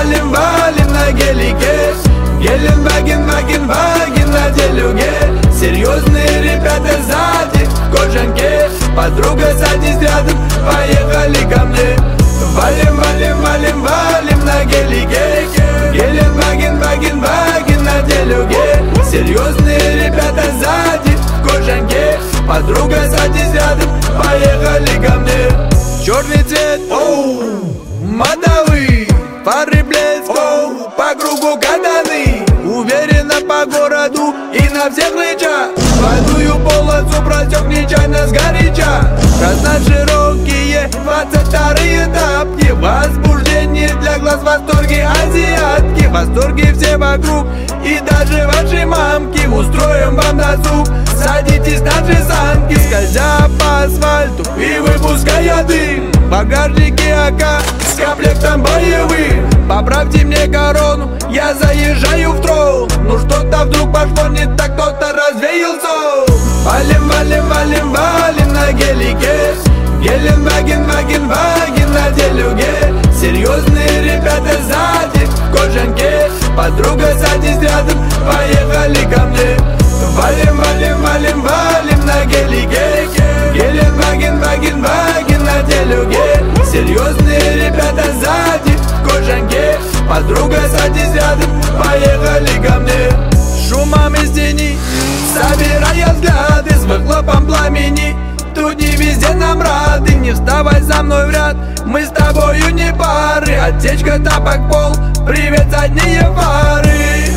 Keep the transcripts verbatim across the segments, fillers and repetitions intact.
валим, валим на гелике. Геленваген, ваген, ваген на делюге. Серьезные ребята сзади в кожанке. Подруга садись рядом, поехали ко мне. Валим, валим, валим, валим на гелике. Геленваген, ваген, ваген на делюге. Серьезные ребята сзади в кожанке. Подруга садись рядом, поехали ко мне. Черный цвет, оу, модовый, фары блеск, оу, по кругу катаны. Уверенно по городу и на всех рычаг. Водую полосу просек нечаянно сгоряча. Разнать широкие двадцать вторые тапки. Возбуждение для глаз, в восторге азиатки. В восторге все вокруг и даже ваши мамки. Устроим вам досуг, садитесь на же санки. Скользя по асфальту и выпуская дым. В багажнике АК с комплектом боевым. Поправьте мне корону, я заезжаю в трон. Ну что-то вдруг пошло не так, кто-то развеял сон. Валим, валим, валим, валим на гелике. Геленваген, ваген, ваген на делюге. Серьезные ребята сзади в кожанке. Подруга садись рядом, поехали ко мне. Валим, валим, валим, валим на гелике. Геленваген, ваген, ваген на делюге. Серьезные ребята сзади в кожанке. Подруга садись рядом, поехали ко мне. Шумом из тени, собирая взгляды, с выхлопом пламени. Тут не везде нам рады, не вставай за мной в ряд. Мы с тобою не пары, отсечка, тапок, пол. Привет, задние фары.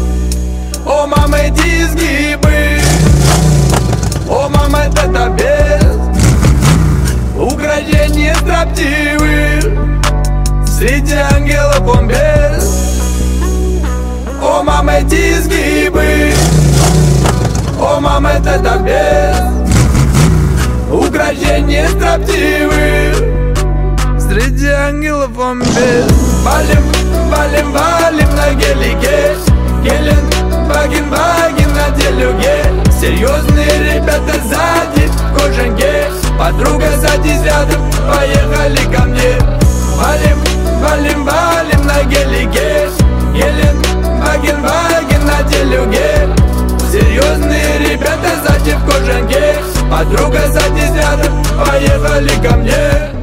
О, мама, эти изгибы. О, мама, это без украшения строптивы. Среди ангелов он без. О, мама, эти изгибы. О, мама, это без украшения строптивы. Среди ангелов он без. Валим, валим, валим на гелике. Геленваген, ваген на делюге. Серьезные ребята сзади в кожанке. Подруга садись рядом, поехали ко мне. Валим, валим, валим на гелике. Геленваген, ваген на делюге. Серьезные ребята сзади в кожанке. Подруга садись рядом, поехали ко мне.